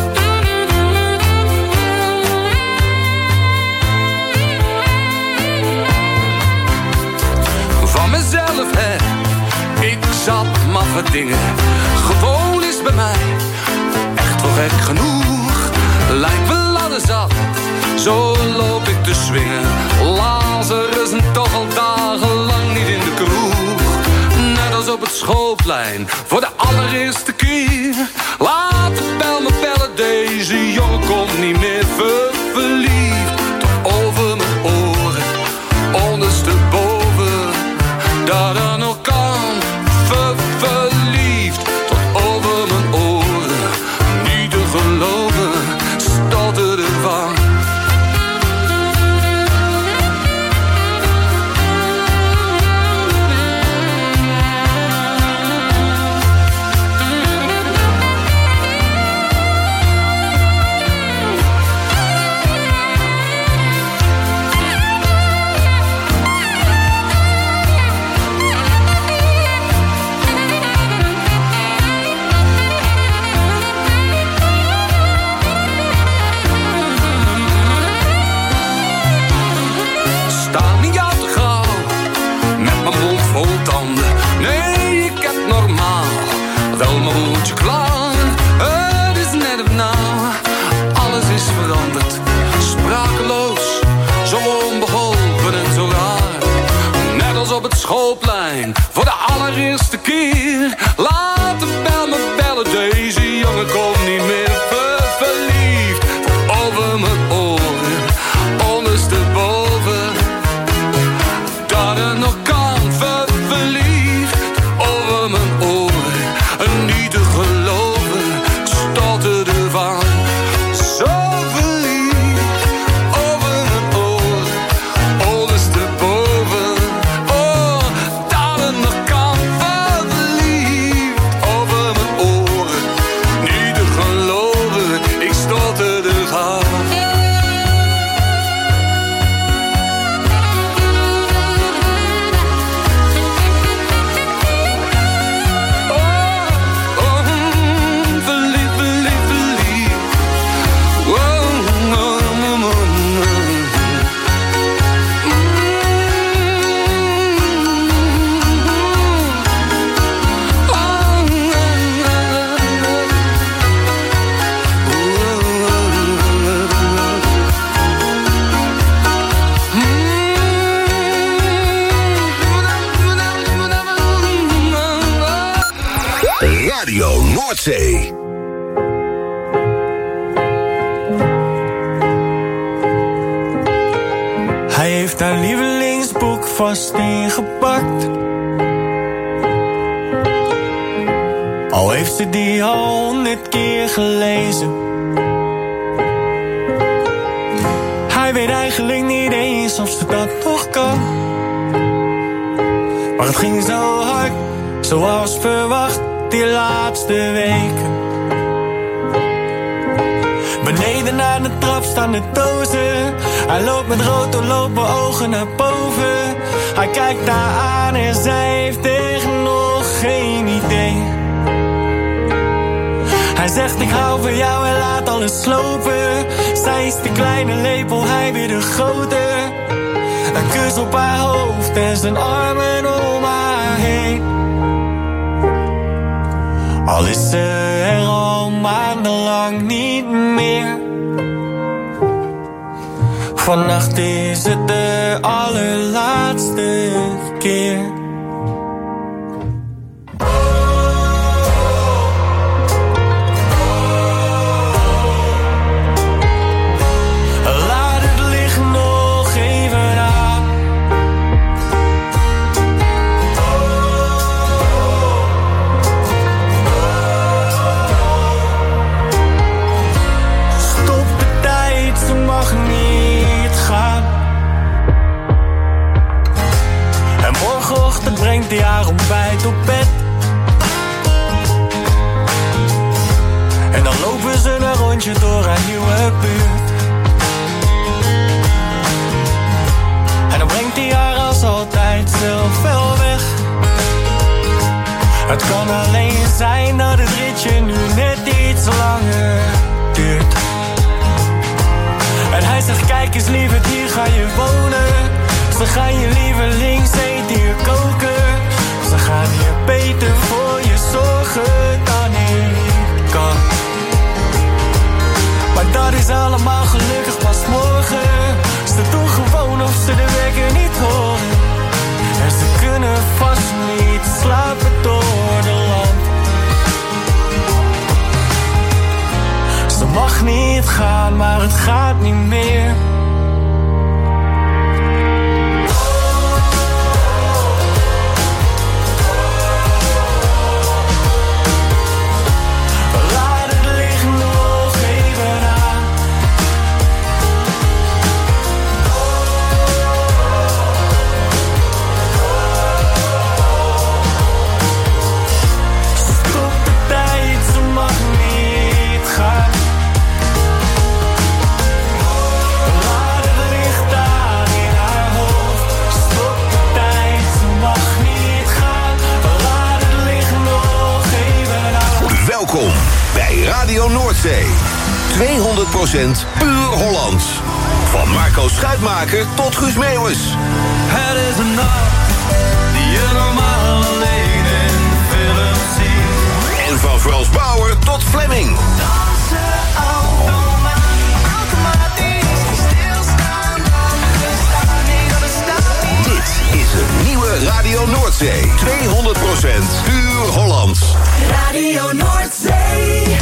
Van mezelf, hè, ik zat maffe dingen. Gewoon is bij mij echt wel gek genoeg. Lijkt wel ladder zat, zo loop ik te swingen. Lazarus en toch al dagenlang niet in de kroeg. Net als op het schoolplein, voor de allereerste keer. Laat de bel me bellen, deze jongen komt niet meer ver verliefd. Tot over mijn oren, ondersteboven. Dat er nog kan, ver verliefd. Tot over mijn oren, niet te geloven, stotterde van. Nee, ik heb normaal wel mijn woordje klaar. Het is net of nou, alles is veranderd. Sprakeloos, zo onbeholpen en zo raar. Net als op het schoolplein, voor de allereerste keer. Laat de bel me bellen, deze jongen komt niet meer ver verliefd. Over mijn oren, ondersteboven. Dat er nog kan, ver verliefd. Over mijn oren, en niet te geloven. Radio Noordzee. Hij heeft haar lievelingsboek vast ingepakt. Al heeft ze die al honderd keer gelezen. Hij weet eigenlijk niet eens of ze dat nog kan. Maar het ging zo hard, zoals verwacht, die laatste weken. Beneden aan de trap staan de dozen. Hij loopt met rood doorlopen ogen naar boven. Hij kijkt haar aan en zij heeft echt nog geen idee. Hij zegt ik hou van jou en laat alles slopen. Zij is de kleine lepel, hij weer de grote. Een kus op haar hoofd en zijn armen om haar heen. Al is ze er al maandenlang niet meer. Vannacht is het de allerlaatste keer. Laat het licht nog even aan. Stop de tijd, ze mag niet gaan. En morgenochtend brengt hij haar ontbijt op bed. En dan lopen ze een rondje door haar nieuwe buurt. En dan brengt hij haar als altijd zelf wel weg. Het kan alleen zijn dat het ritje nu net iets langer duurt. En hij zegt kijk eens lieverd, hier ga je wonen. Ze gaan je lievelingseten hier koken. Ze gaan hier beter voor je zorgen dan ik kan. Maar dat is allemaal gelukkig pas morgen. Ze doen gewoon of ze de wekker niet horen. En ze kunnen vast niet slapen door de lamp. Ze mag niet gaan, maar het gaat niet meer. Welkom bij Radio Noordzee. tweehonderd procent puur Hollands. Van Marco Schuitmaker tot Guus Meeuwis. Het is een nacht die je normaal alleen in films ziet. En van Frans Bauer tot Fleming. Dansen automatisch, stilstaan dan bestaat niet, dat bestaat niet. Dit is een nieuwe Radio Noordzee. tweehonderd procent puur Hollands. Radio Noordzee.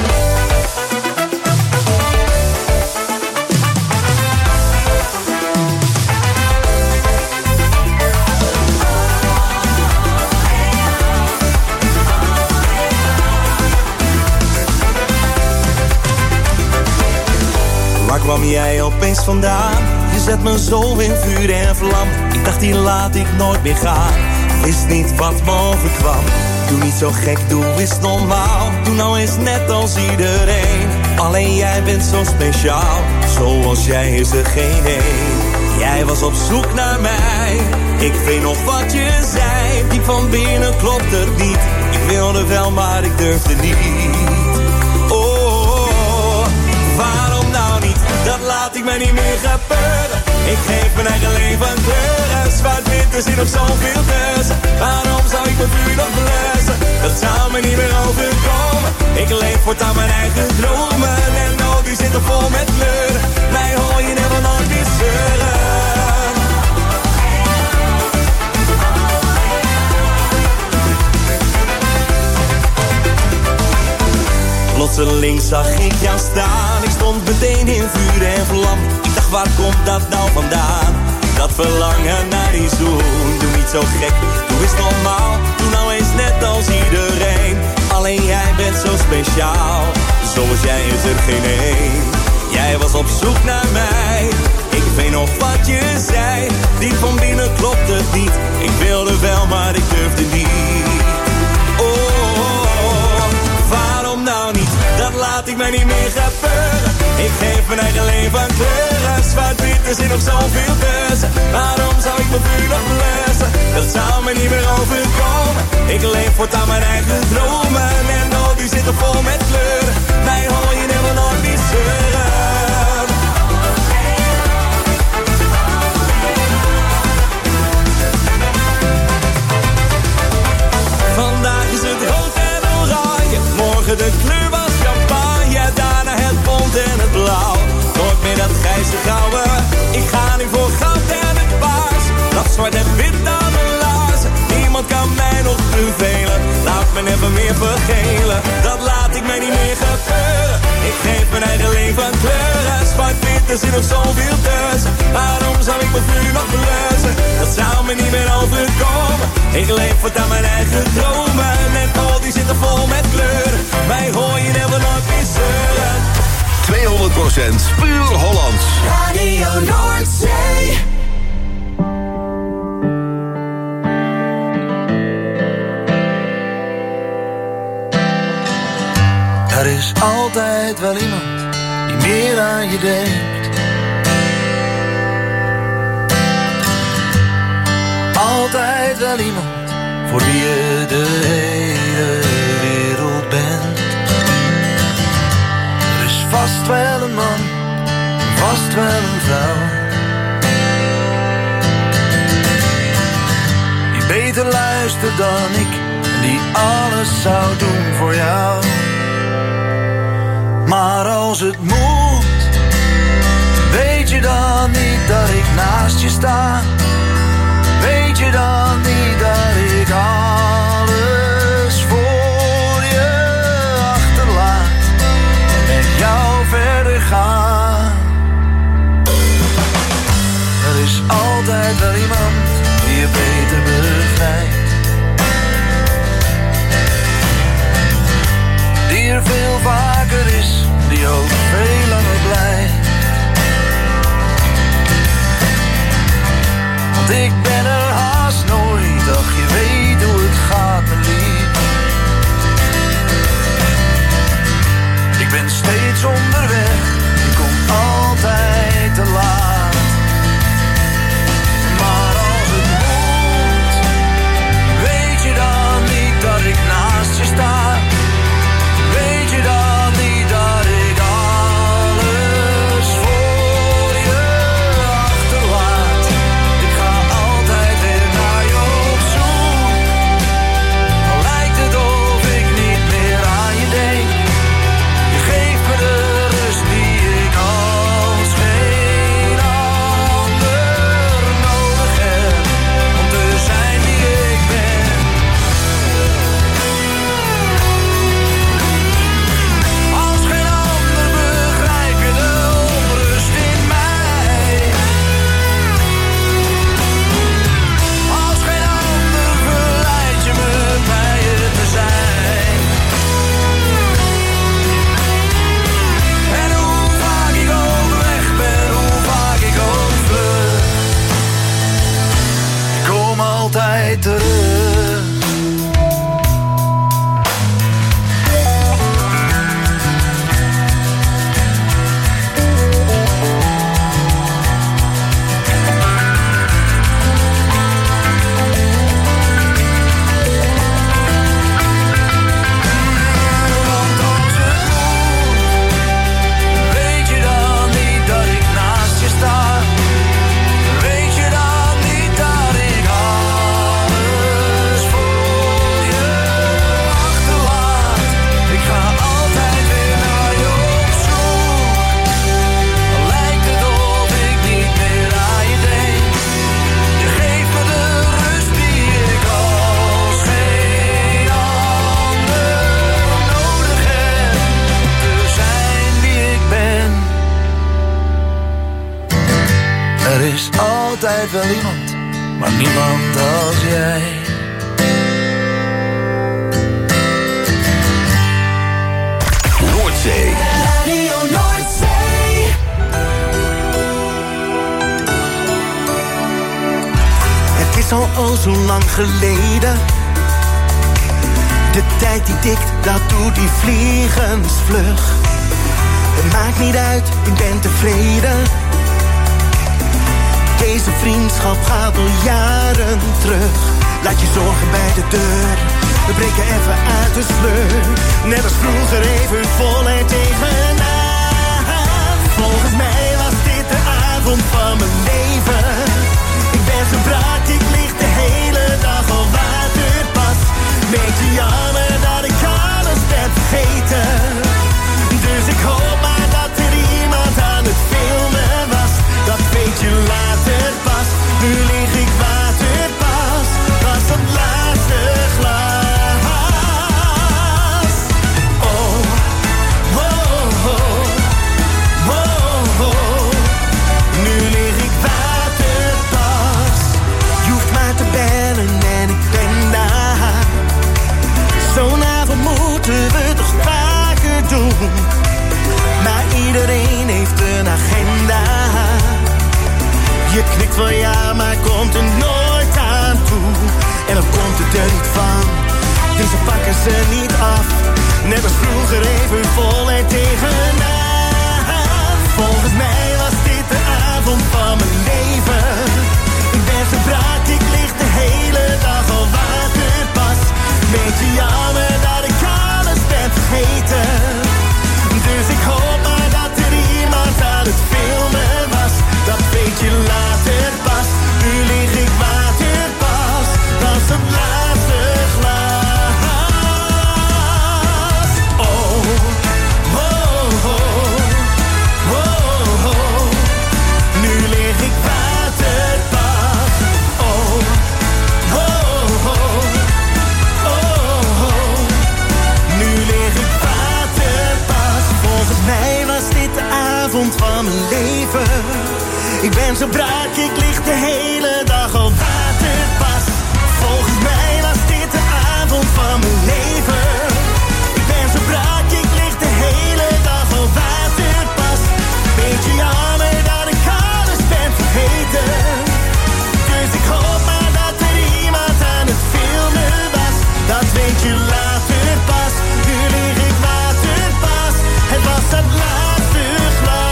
Waar kwam jij opeens vandaan? Je zet me zo in vuur en vlam. Ik dacht die laat ik nooit meer gaan. Wist niet wat me overkwam. Doe niet zo gek, doe eens normaal. Doe nou eens net als iedereen. Alleen jij bent zo speciaal. Zoals jij is er geen één. Jij was op zoek naar mij. Ik weet nog wat je zei. Diep van binnen klopt het niet. Ik wilde wel, maar ik durfde niet. Oh, waarom nou niet? Dat laat ik mij niet meer gebeuren. Ik geef mijn eigen leven kleuren. Zwart-wit, er zit nog zoveel tussen. Waarom zou ik mijn vuur nog blussen? Dat zou me niet meer overkomen. Ik leef voortaan mijn eigen dromen. En oh, die zitten vol met kleuren. Mij hoor je never nooit meer zeuren. Plotseling zag ik jou staan. Ik stond meteen in vuur en vlam. Ik dacht, waar komt dat nou vandaan? Dat verlangen naar die zoen. Doe niet zo gek, doe eens normaal. Doe nou eens net als iedereen. Alleen jij bent zo speciaal. Zoals jij is er geen één. Jij was op zoek naar mij. Ik weet nog wat je zei. Diep van binnen klopt het niet. Ik wilde wel, maar ik durfde niet. Oh, oh, oh, waarom nou niet? Dat laat ik mij niet meer gebeuren. Ik geef mijn eigen leven aan kleuren. Zwart-wit, er zit nog zoveel tussen. Waarom zou ik mijn vuur nog blussen? Dat zou me niet meer overkomen. Ik leef voortaan mijn eigen dromen. En oh, die zitten vol met kleuren. Mij hoor je never nooit niet zeuren. Vandaag is het rood en oranje. Morgen de kleur was champagne. Daarna het bont en het blauw. Nooit meer dat grijze gouden. Ik ga nu voor goud en het paars. Dat zwart en wit aan de laarzen. Niemand kan mij nog vervelen. Laat me never meer vergelen. Dat laat ik mij niet meer gebeuren. Ik geef mijn eigen leven aan kleuren. Zwart-wit, er zit nog zoveel tussen. Waarom zou ik mijn vuur nog blussen? Dat zou me niet meer overkomen. Ik leef voortaan mijn eigen dromen. En al die zitten vol met kleuren. Mij hoor je never nooit meer zeuren. tweehonderd procent puur Hollands. Radio Noordzee. Er is altijd wel iemand die meer aan je denkt. Altijd wel iemand voor wie je de hele wereld bent. Er is vast wel een man, vast wel een vrouw, die beter luistert dan ik en die alles zou doen voor jou. Maar als het moet, weet je dan niet dat ik naast je sta? Weet je dan niet dat ik alles voor je achterlaat en met jou verder ga? Er is altijd wel iemand die je beter begrijpt, die er veel vaker is, die ook veel langer blijft. Want ik ben er haast nooit, ach je weet hoe het gaat mijn lief. Ik ben steeds onderweg, ik kom altijd te laat. Maar als het moet, weet je dan niet dat ik naast je sta? Weet je dan niet dat ik alles voor je achterlaat? Ik ga altijd wel iemand, maar niemand als jij. Noordzee. Radio Noordzee. Het is al oh zo lang geleden. De tijd die tikt, dat doet die vliegensvlug. Het maakt niet uit, ik ben tevreden. Deze vriendschap gaat al jaren terug. Laat je zorgen bij de deur. We breken even uit de sleur. Net als vroeger even voluit tegenaan. Volgens mij was dit de avond van mijn leven. Ik ben zo brak, ik lig de hele dag al waterpas. Beetje jammer dat ik alles ben vergeten. Dus ik hoop maar dat er iemand aan het filmen was. Dat weet je later pas. Nu lig ik waterpas. Was het laatste glas. Oh, oh, oh, oh, oh. Nu lig ik waterpas. Je hoeft maar te bellen en ik ben daar. Zo'n avond moeten we toch vaker doen. Maar iedereen heeft een agenda. Je knikt van ja, maar komt er nooit aan toe. En dan komt het er niet van. Dus ze pakken ze niet af. Net als vroeger even vol en tegenaan. Volgens mij was dit de avond van mijn leven. Ik ben zo brak, ik lig de hele dag al waterpas. Beetje jammer dat ik alles ben vergeten. Dus ik hoop maar dat er iemand aan het filmen was. Dat weet je later pas. Nu lig ik waterpas. Dat is het laatste glas. Oh, oh, oh, oh, oh. Nu lig ik waterpas. Oh, oh, oh, oh, oh. Nu lig ik waterpas. Volgens mij was dit de avond van mijn leven. Ik ben zo brak, ik lig de hele dag al waterpas. Volgens mij was dit de avond van mijn leven. Ik ben zo brak, ik lig de hele dag al waterpas. Beetje jammer dat ik alles ben vergeten. Dus ik hoop maar dat er iemand aan het filmen was. Dat weet je later pas. Nu lig ik waterpas. Het was het laatste glas.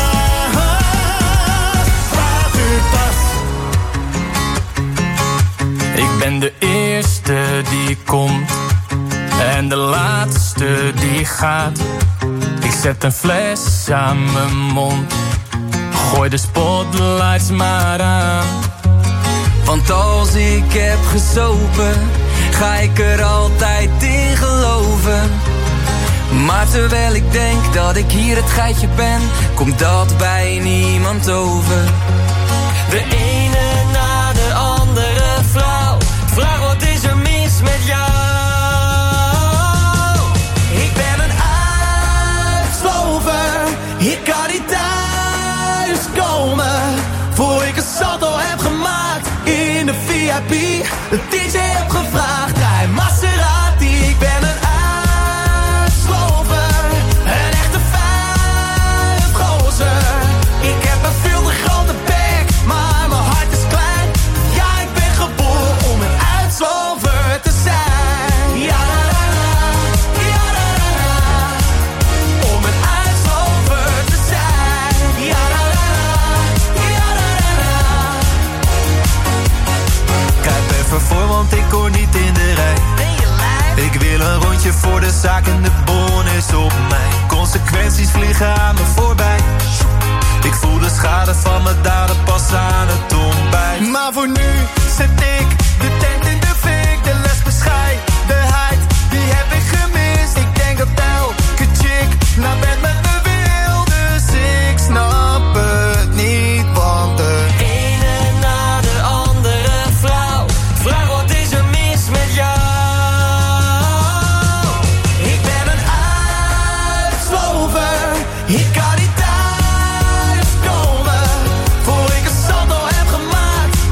Ik ben de eerste die komt en de laatste die gaat. Ik zet een fles aan mijn mond, gooi de spotlights maar aan. Want als ik heb gesopen, ga ik er altijd in geloven. Maar terwijl ik denk dat ik hier het geitje ben, komt dat bij niemand over. De ene na de andere vrouw, vraag wat is er mis met jou? Ik ben een uitslover, ik kan niet thuis komen. Voor ik een salto heb gemaakt in de V I P. De D J heb gevraagd, draai Maserati. Ik ben een uitslover, een echte vuilgozer. Ik heb een veel te grote bek, maar mijn hart is klein. Ja, ik ben geboren om een uitslover te zijn. Ja, da, da, da. Ja, da, da, da. Om een uitslover te zijn. Ja, da, da, da. Ja, da, da, da. Kijk even voor, want ik hoor niet in de rij. Ik wil een rondje voor de zaak en de bon is op mij. Consequenties vliegen aan me voorbij. Ik voel de schade van mijn daden pas aan het ontbijt. Maar voor nu zet ik de tent in de fik. De lesbescheidenheid, die heb ik gemist. Ik denk dat elke chick naar bed met me wil. Dus ik snap het niet, want de ene na de andere vrouw, vraag wat is er mis met jou? Ik ben een uitslover, ik kan niet thuis komen. Voor ik een salto heb gemaakt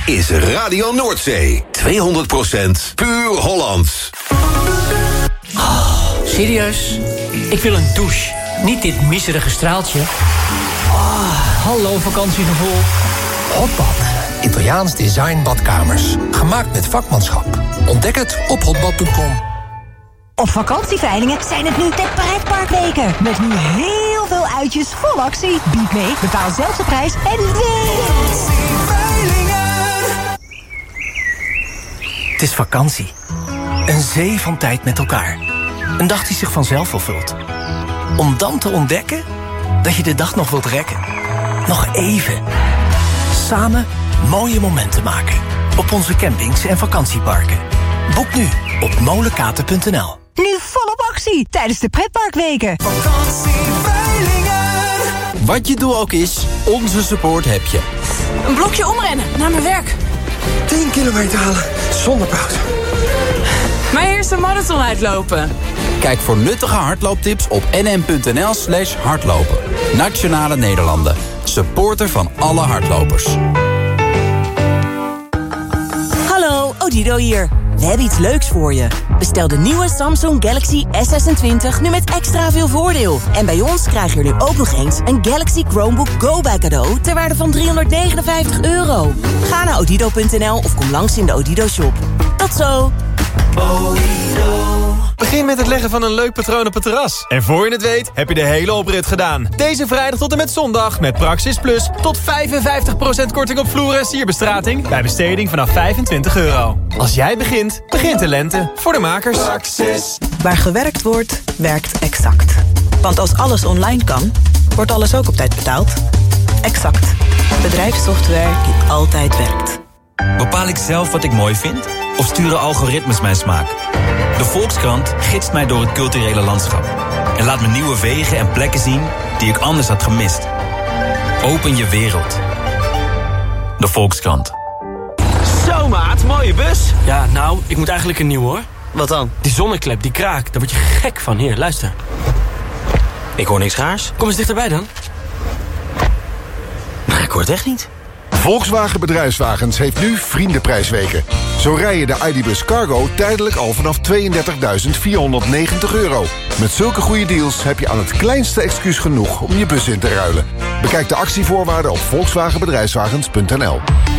is Radio Noordzee. tweehonderd procent puur Hollands. Oh, serieus? Ik wil een douche. Niet dit miserige straaltje. Oh, hallo vakantiegevoel. Hotbad. Italiaans design badkamers. Gemaakt met vakmanschap. Ontdek het op hotbad punt com. Op vakantieveilingen zijn het nu de pretparkweken. Met nu heel veel uitjes vol actie. Bied mee, bepaal zelf de prijs en win! Het is vakantie. Een zee van tijd met elkaar. Een dag die zich vanzelf vervult. Om dan te ontdekken dat je de dag nog wilt rekken. Nog even. Samen mooie momenten maken. Op onze campings en vakantieparken. Boek nu op molenkaten punt n l. Nu volop actie tijdens de pretparkweken. Vakantieveilingen. Wat je doel ook is, onze support heb je. Een blokje omrennen naar mijn werk. tien kilometer halen zonder pauze. Mijn eerste marathon uitlopen. Kijk voor nuttige hardlooptips op nm.nl slash hardlopen. Nationale Nederlanden. Supporter van alle hardlopers. Hallo, Odido hier. We hebben iets leuks voor je. Bestel de nieuwe Samsung Galaxy S zesentwintig nu met extra veel voordeel. En bij ons krijg je er nu ook nog eens een Galaxy Chromebook Go bij cadeau ter waarde van driehonderdnegenenvijftig euro. Ga naar odido punt n l of kom langs in de Odido shop. Tot zo! Begin met het leggen van een leuk patroon op het terras. En voor je het weet, heb je de hele oprit gedaan. Deze vrijdag tot en met zondag met Praxis Plus tot vijfenvijftig procent korting op vloer en sierbestrating bij besteding vanaf vijfentwintig euro. Als jij begint, begint de lente. Voor de makers. Praxis. Waar gewerkt wordt, werkt Exact. Want als alles online kan, wordt alles ook op tijd betaald. Exact. Bedrijfssoftware die altijd werkt. Bepaal ik zelf wat ik mooi vind? Of sturen algoritmes mijn smaak? De Volkskrant gidst mij door het culturele landschap. En laat me nieuwe wegen en plekken zien die ik anders had gemist. Open je wereld. De Volkskrant. Zo maat, mooie bus. Ja, nou, ik moet eigenlijk een nieuw hoor. Wat dan? Die zonneklep, die kraak, daar word je gek van. Hier, luister. Ik hoor niks raars. Kom eens dichterbij dan. Maar ik hoor het echt niet. Volkswagen Bedrijfswagens heeft nu Vriendenprijsweken. Zo rij je de I D Bus Cargo tijdelijk al vanaf tweeëndertigduizend vierhonderdnegentig euro. Met zulke goede deals heb je aan het kleinste excuus genoeg om je bus in te ruilen. Bekijk de actievoorwaarden op volkswagen bedrijfswagens punt n l.